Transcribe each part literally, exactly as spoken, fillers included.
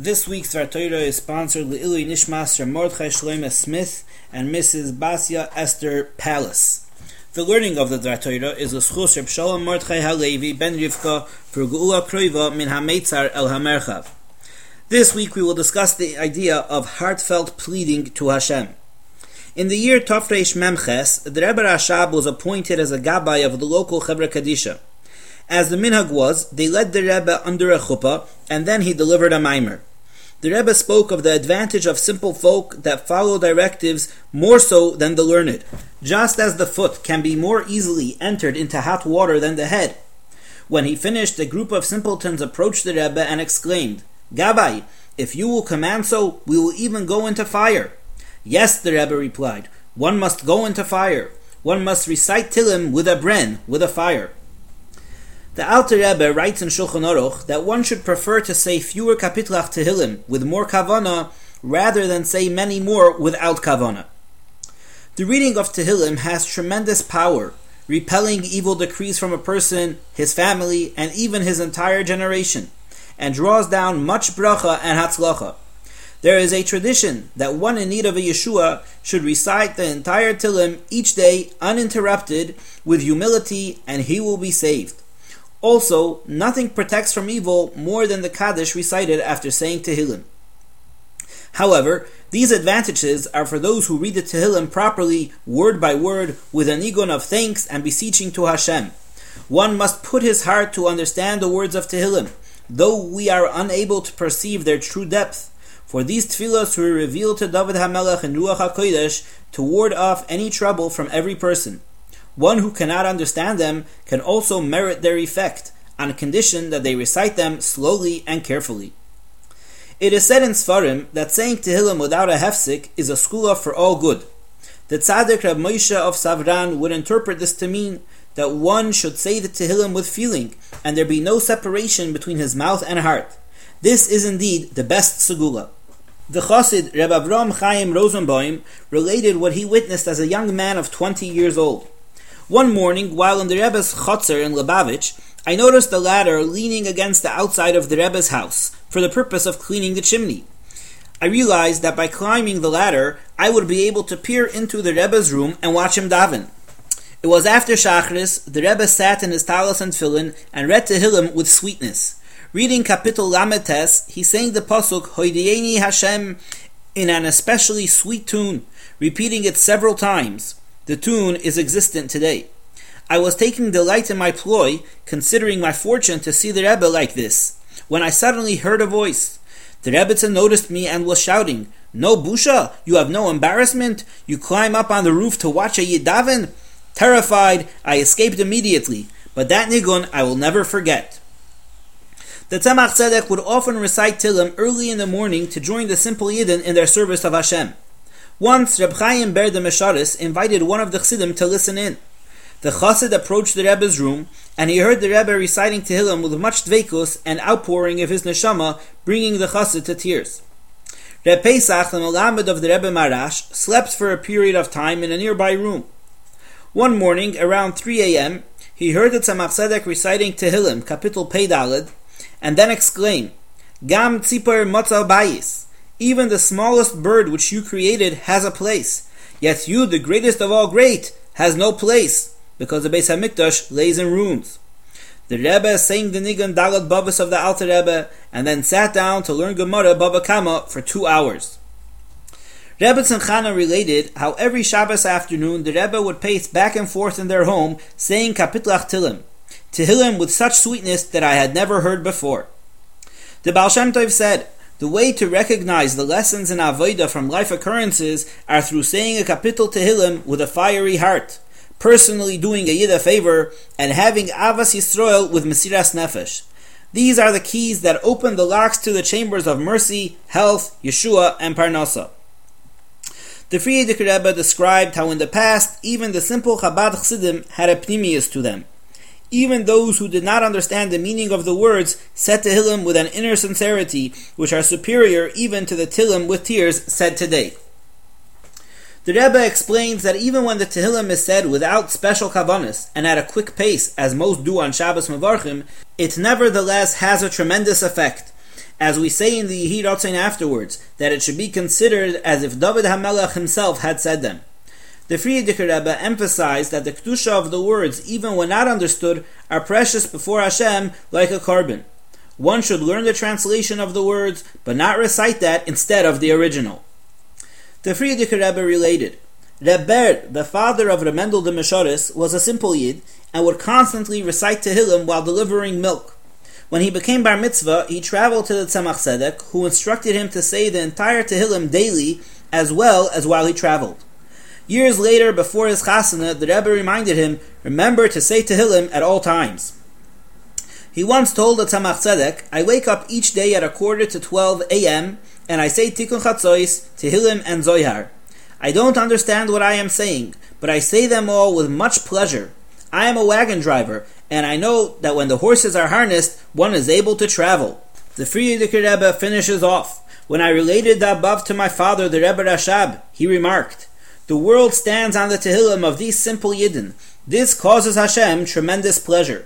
This week's Dvar Torah is sponsored Le'ilui Nishmas Rav Mordechai Shlomo Smith and Missus Basia Esther Palace. The learning of the Dvar Torah is l'schus Reb Shalom Mordechai Halevi ben Rivka for Geula Kroiva min HaMeitzar el HaMerchav. This week we will discuss the idea of heartfelt pleading to Hashem. In the year Tafresh Memches, the Rebbe Rashab was appointed as a gabbai of the local Chevra Kadisha. As the minhag was, they led the Rebbe under a chuppah, and then he delivered a maimer. The Rebbe spoke of the advantage of simple folk that follow directives more so than the learned, just as the foot can be more easily entered into hot water than the head. When he finished, a group of simpletons approached the Rebbe and exclaimed, "Gabbai, if you will command so, we will even go into fire." "Yes," the Rebbe replied, "one must go into fire. One must recite Tillim with a bren, with a fire." The Alter Rebbe writes in Shulchan Aruch that one should prefer to say fewer kapitlach Tehillim with more kavana rather than say many more without kavana. The reading of Tehillim has tremendous power, repelling evil decrees from a person, his family, and even his entire generation, and draws down much bracha and hatzlacha. There is a tradition that one in need of a Yeshua should recite the entire Tehillim each day uninterrupted with humility, and he will be saved. Also, nothing protects from evil more than the Kaddish recited after saying Tehillim. However, these advantages are for those who read the Tehillim properly, word by word, with a nigun of thanks and beseeching to Hashem. One must put his heart to understand the words of Tehillim, though we are unable to perceive their true depth. For these tefillos were revealed to David HaMelech in Ruach HaKodesh to ward off any trouble from every person. One who cannot understand them can also merit their effect, on condition that they recite them slowly and carefully. It is said in Sfarim that saying Tehillim without a hefsik is a skula for all good. The Tzaddik Rab Moshe of Savran would interpret this to mean that one should say the Tehillim with feeling, and there be no separation between his mouth and heart. This is indeed the best segula. The Chassid Reb Avram Chaim Rosenbaum related what he witnessed as a young man of twenty years old. One morning, while in the Rebbe's chotzer in Lubavitch, I noticed the ladder leaning against the outside of the Rebbe's house for the purpose of cleaning the chimney. I realized that by climbing the ladder, I would be able to peer into the Rebbe's room and watch him daven. It was after Shachris. The Rebbe sat in his talis and tefillin and read Tehillim with sweetness. Reading Kapitel Lametes, he sang the pasuk Hoidiyeni Hashem in an especially sweet tune, repeating it several times. The tune is existent today. I was taking delight in my ploy, considering my fortune to see the Rebbe like this, when I suddenly heard a voice. The Rebbetzin noticed me and was shouting, "No busha? You have no embarrassment? You climb up on the roof to watch a yidaven?" Terrified, I escaped immediately, but that nigun I will never forget. The Tzemach Tzedek would often recite Tillim early in the morning to join the simple Yidden in their service of Hashem. Once, Reb Chaim Ber de Mesharis invited one of the Chassidim to listen in. The Chassid approached the Rebbe's room, and he heard the Rebbe reciting Tehillim with much dveikus and outpouring of his neshama, bringing the Chassid to tears. Reb Pesach, the Melamed of the Rebbe Marash, slept for a period of time in a nearby room. One morning, around three a.m., he heard the Tzemach Tzedek reciting Tehillim, Kapitel Pei Daled, and then exclaimed, "Gam tzipor motzal bayis." Even the smallest bird which you created has a place. Yet you, the greatest of all great, has no place, because the Beis HaMikdash lays in ruins. The Rebbe sang the Nigun Dalad Babas of the Alter Rebbe, and then sat down to learn Gemara Baba Kama for two hours. Rebbe Tzimchana related how every Shabbos afternoon the Rebbe would pace back and forth in their home, saying Kapitlach Tillim, Tehillim with such sweetness that I had never heard before. The Baal Shem Tov said, the way to recognize the lessons in Avodah from life occurrences are through saying a Kapitel Tehillim with a fiery heart, personally doing a Yid a favor, and having Avas Yisroel with Mesiras Nefesh. These are the keys that open the locks to the chambers of mercy, health, Yeshua, and Parnasa. The Frierdiker Rebbe described how in the past, even the simple Chabad Chassidim had a pnimius to them. Even those who did not understand the meaning of the words said Tehillim with an inner sincerity, which are superior even to the Tehillim with tears said today. The Rebbe explains that even when the Tehillim is said without special kavanas and at a quick pace, as most do on Shabbos Mevarchim, it nevertheless has a tremendous effect, as we say in the Yehi Ratzon afterwards, that it should be considered as if David HaMelech himself had said them. The Frierdiker Rebbe emphasized that the kedusha of the words, even when not understood, are precious before Hashem like a carbon. One should learn the translation of the words, but not recite that instead of the original. The Frierdiker Rebbe related, Reb Ber, the father of Reb Mendel de Meshoris, was a simple Yid and would constantly recite Tehillim while delivering milk. When he became bar mitzvah, he traveled to the Tzemach Tzedek, who instructed him to say the entire Tehillim daily as well as while he traveled. Years later, before his chasana, the Rebbe reminded him, remember to say Tehillim at all times. He once told the Tzemach Tzedek, I wake up each day at a quarter to twelve a.m. and I say Tikkun Chatzois, Tehillim and Zohar. I don't understand what I am saying, but I say them all with much pleasure. I am a wagon driver, and I know that when the horses are harnessed, one is able to travel. The Frierdiker Rebbe finishes off. When I related the above to my father, the Rebbe Rashab, he remarked, the world stands on the Tehillim of these simple Yidden. This causes Hashem tremendous pleasure.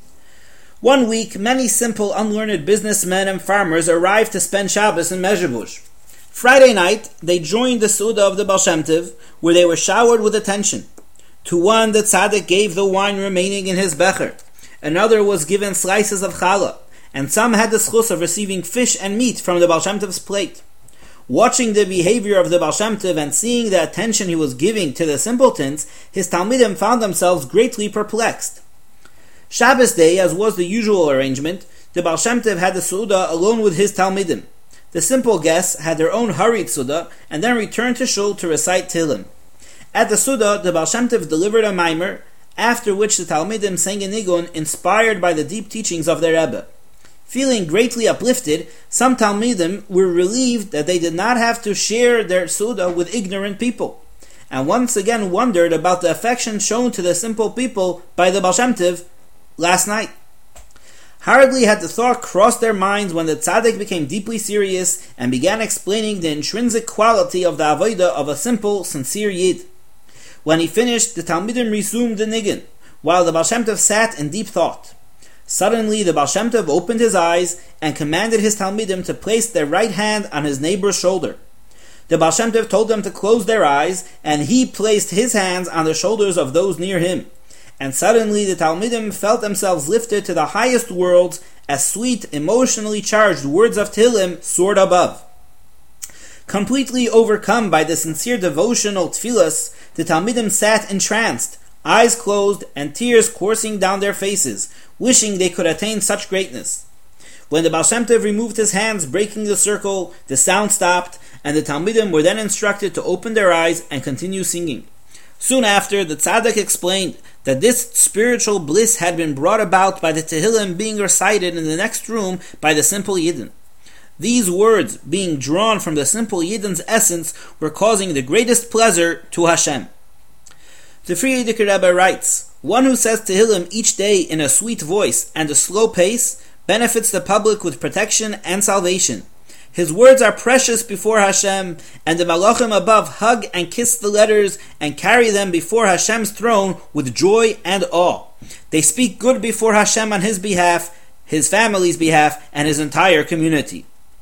One week, many simple, unlearned businessmen and farmers arrived to spend Shabbos in Mezhebush. Friday night, they joined the Suda of the Baal Shem Tov, where they were showered with attention. To one, the tzaddik gave the wine remaining in his becher. Another was given slices of challah, and some had the schus of receiving fish and meat from the Baal Shem Tov's plate. Watching the behavior of the Baal Shem Tov and seeing the attention he was giving to the simpletons, his Talmidim found themselves greatly perplexed. Shabbos day, as was the usual arrangement, the Baal Shem Tov had the Suda alone with his Talmidim. The simple guests had their own hurried Suda and then returned to Shul to recite Tehillim. At the Suda, the Baal Shem Tov delivered a Maimer, after which the Talmidim sang a Nigun inspired by the deep teachings of their Rebbe. Feeling greatly uplifted, some Talmidim were relieved that they did not have to share their Suda with ignorant people, and once again wondered about the affection shown to the simple people by the Baal Shem Tov last night. Hardly had the thought crossed their minds when the tzaddik became deeply serious and began explaining the intrinsic quality of the avodah of a simple, sincere Yid. When he finished, the Talmidim resumed the nigun, while the Baal Shem Tov sat in deep thought. Suddenly, the Baal Shem Tov opened his eyes and commanded his Talmidim to place their right hand on his neighbor's shoulder. The Baal Shem Tov told them to close their eyes, and he placed his hands on the shoulders of those near him. And suddenly the Talmidim felt themselves lifted to the highest worlds as sweet, emotionally charged words of Tehillim soared above. Completely overcome by the sincere devotional tefillas, the Talmidim sat entranced, eyes closed and tears coursing down their faces, wishing they could attain such greatness. When the Baal Shem Tov removed his hands, breaking the circle, the sound stopped, and the Talmidim were then instructed to open their eyes and continue singing. Soon after, the tzaddik explained that this spiritual bliss had been brought about by the Tehillim being recited in the next room by the simple Yidden. These words, being drawn from the simple Yidden's essence, were causing the greatest pleasure to Hashem. The Frierdiker Rebbe writes, one who says Tehillim each day in a sweet voice and a slow pace benefits the public with protection and salvation. His words are precious before Hashem, and the Malachim above hug and kiss the letters and carry them before Hashem's throne with joy and awe. They speak good before Hashem on his behalf, his family's behalf, and his entire community.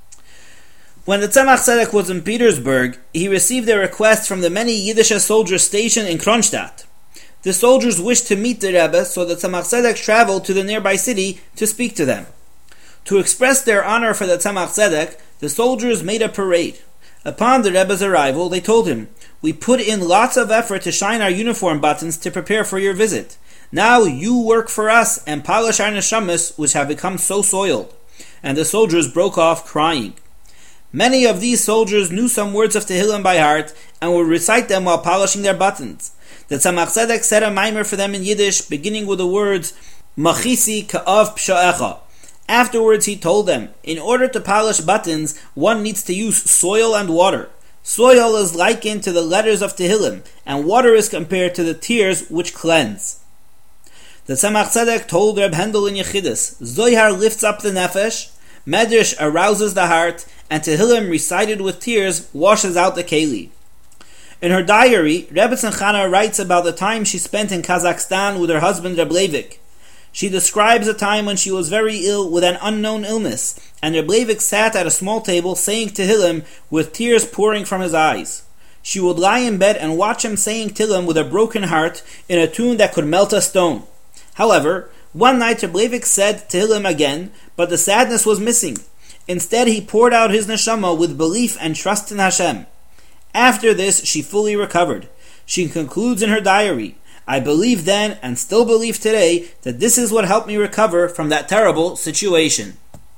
When the Tzemach Tzedek was in Petersburg, he received a request from the many Yiddish soldiers stationed in Kronstadt. The soldiers wished to meet the Rebbe, so the Tzemach Tzedek traveled to the nearby city to speak to them. To express their honor for the Tzemach Tzedek, the soldiers made a parade. Upon the Rebbe's arrival, they told him, we put in lots of effort to shine our uniform buttons to prepare for your visit. Now you work for us and polish our neshamas, which have become so soiled. And the soldiers broke off crying. Many of these soldiers knew some words of Tehillim by heart and would recite them while polishing their buttons. The Tzemach Tzedek said a mimer for them in Yiddish, beginning with the words, Machisi ka'av psha'echa. Afterwards he told them, in order to polish buttons, one needs to use soil and water. Soil is likened to the letters of Tehillim, and water is compared to the tears which cleanse. The Tzemach Tzedek told Reb Hendel in Yechidus, Zohar lifts up the nefesh, Medrash arouses the heart, and Tehillim recited with tears washes out the keli. In her diary, Rebbetzin Chana writes about the time she spent in Kazakhstan with her husband Reb Leivik. She describes a time when she was very ill with an unknown illness, and Reb Leivik sat at a small table saying Tehillim with tears pouring from his eyes. She would lie in bed and watch him saying Tehillim with a broken heart in a tune that could melt a stone. However, one night Reb Leivik said Tehillim again, but the sadness was missing. Instead, he poured out his neshama with belief and trust in Hashem. After this, she fully recovered. She concludes in her diary, I believed then and still believe today that this is what helped me recover from that terrible situation.